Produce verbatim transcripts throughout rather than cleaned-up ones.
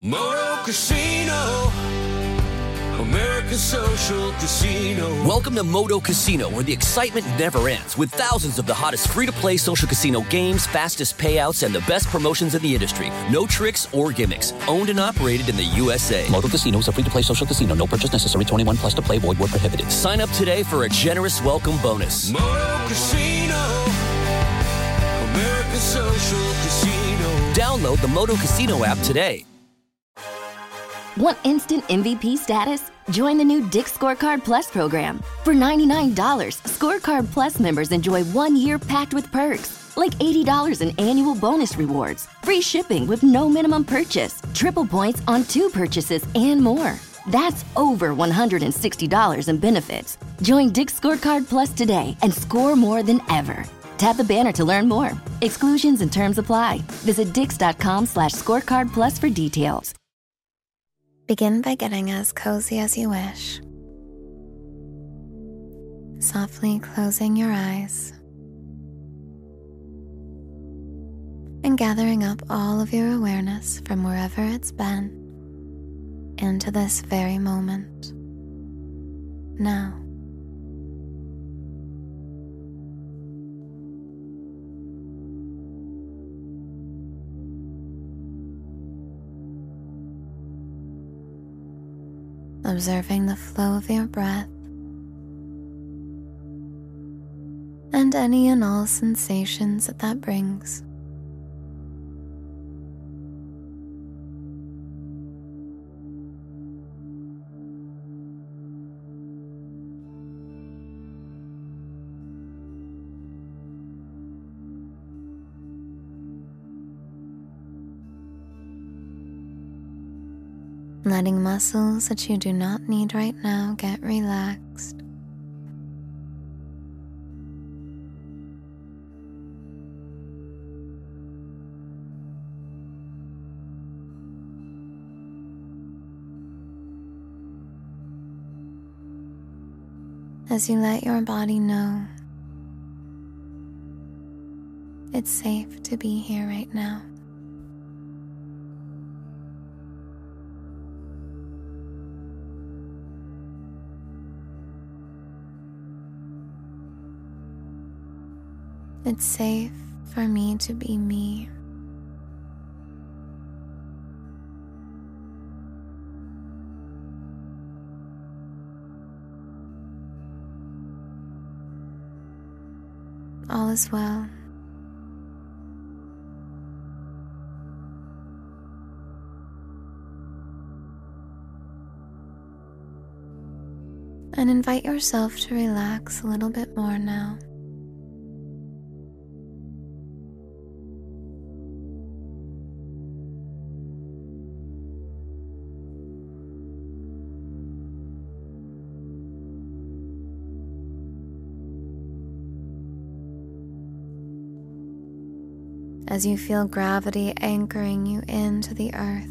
Moto Casino, America's social casino. Welcome to Moto Casino, where the excitement never ends, with thousands of the hottest free-to-play social casino games, fastest payouts, and the best promotions in the industry. No tricks or gimmicks. Owned and operated in the U S A. Moto Casino is a free-to-play social casino. No purchase necessary. twenty-one plus to play. Void where prohibited. Sign up today for a generous welcome bonus. Moto Casino, America's social casino. Download the Moto Casino app today. Want instant M V P status? Join the new Dick's Scorecard Plus program. For ninety-nine dollars, Scorecard Plus members enjoy one year packed with perks, like eighty dollars in annual bonus rewards, free shipping with no minimum purchase, triple points on two purchases, and more. That's over one hundred sixty dollars in benefits. Join Dick's Scorecard Plus today and score more than ever. Tap the banner to learn more. Exclusions and terms apply. Visit dix.com slash scorecard plus for details. Begin by getting as cozy as you wish. Softly closing your eyes and gathering up all of your awareness from wherever it's been into this very moment. Now. Observing the flow of your breath and any and all sensations that that brings. Letting muscles that you do not need right now get relaxed. As you let your body know it's safe to be here right now. It's safe for me to be me. All is well. And invite yourself to relax a little bit more now. As you feel gravity anchoring you into the earth.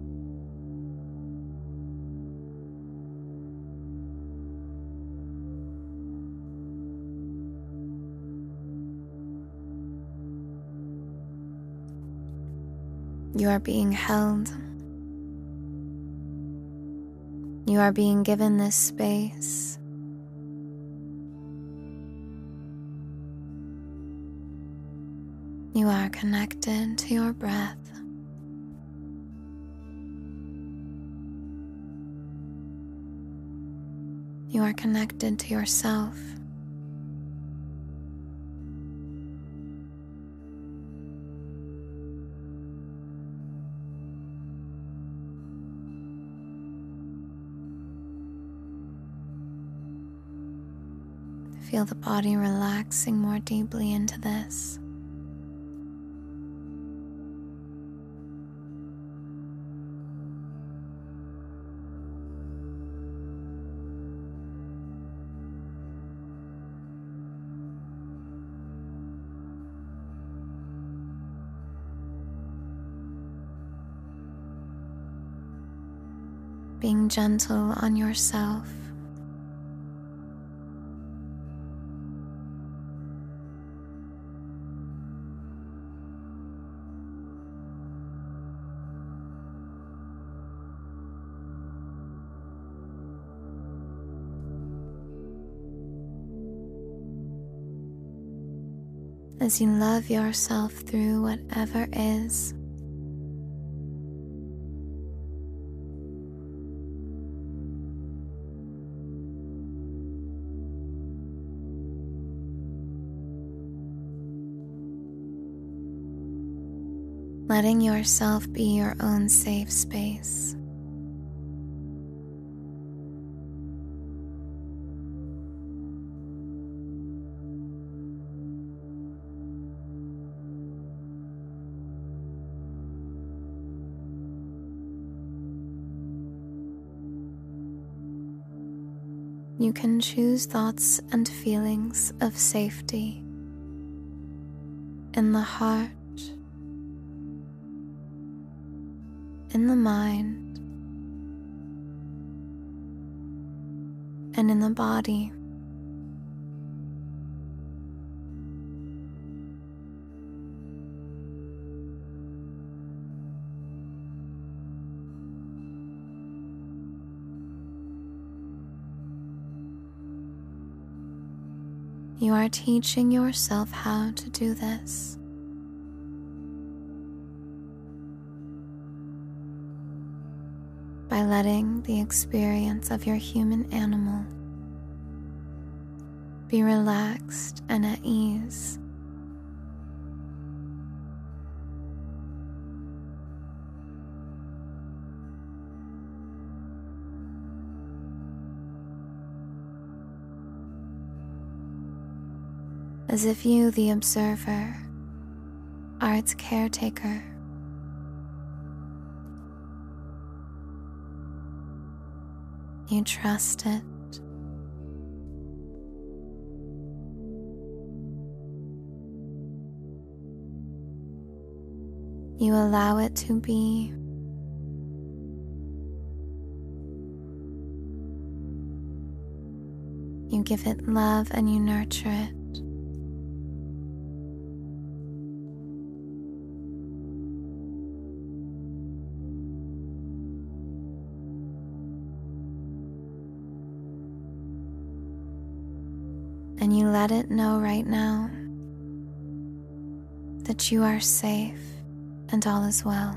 You are being held. You are being given this space. You are connected to your breath. You are connected to yourself. Feel the body relaxing more deeply into this. Being gentle on yourself. as you love yourself through whatever is. Letting yourself be your own safe space. You can choose thoughts and feelings of safety in the heart, in the mind, and in the body. You are teaching yourself how to do this. By letting the experience of your human animal be relaxed and at ease. As if you, the observer, are its caretaker. You trust it. You allow it to be. You give it love and you nurture it. And you let it know right now that you are safe and all is well.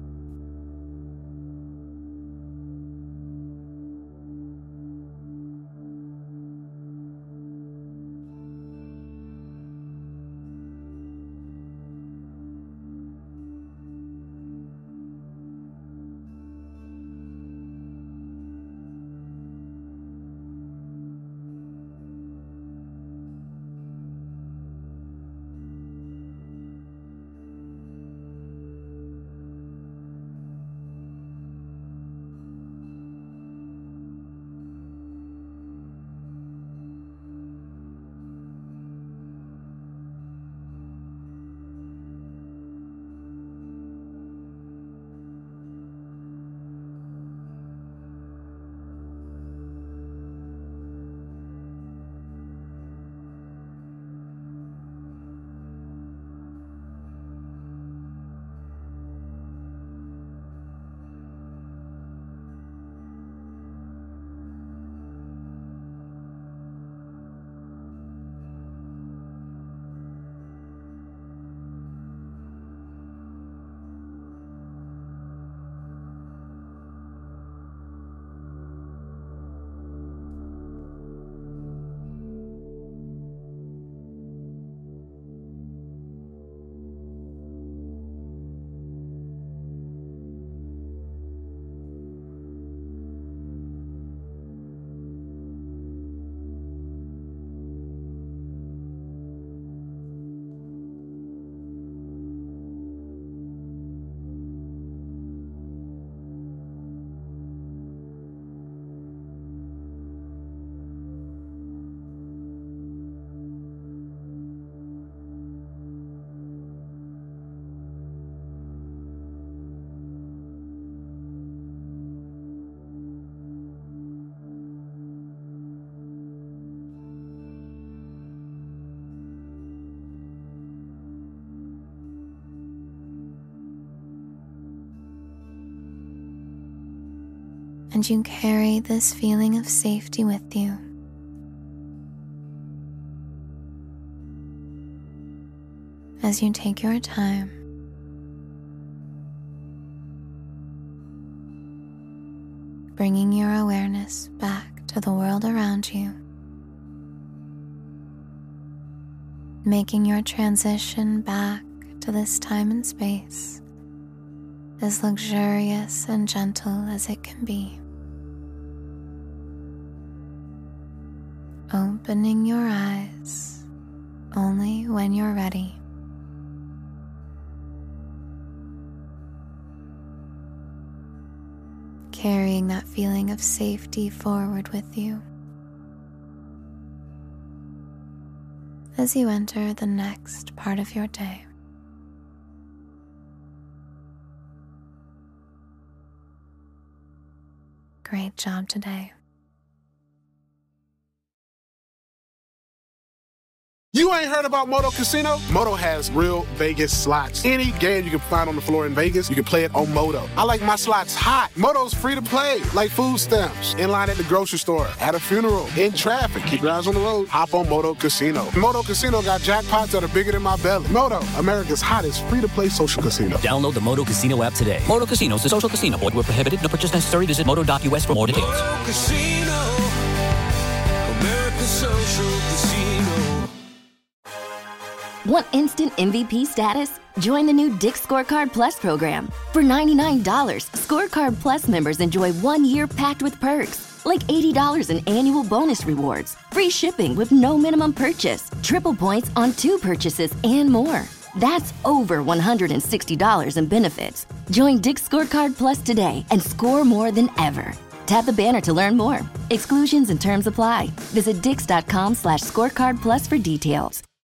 And you carry this feeling of safety with you. as you take your time, bringing your awareness back to the world around you, making your transition back to this time and space as luxurious and gentle as it can be. Opening your eyes only when you're ready. Carrying that feeling of safety forward with you as you enter the next part of your day. Great job today. You ain't heard about Moto Casino? Moto has real Vegas slots. Any game you can find on the floor in Vegas, you can play it on Moto. I like my slots hot. Moto's free to play, like food stamps. In line at the grocery store, at a funeral, in traffic. Keep your eyes on the road. Hop on Moto Casino. Moto Casino got jackpots that are bigger than my belly. Moto, America's hottest free-to-play social casino. Download the Moto Casino app today. Moto Casino is a social casino. Void where prohibited. No purchase necessary. Visit moto dot U S for more details. Moto Casino, America's social casino. Want instant M V P status? Join the new Dick's Scorecard Plus program. For ninety-nine dollars, Scorecard Plus members enjoy one year packed with perks, like eighty dollars in annual bonus rewards, free shipping with no minimum purchase, triple points on two purchases, and more. That's over one hundred sixty dollars in benefits. Join Dick's Scorecard Plus today and score more than ever. Tap the banner to learn more. Exclusions and terms apply. Visit dix dot com slash scorecard plus for details.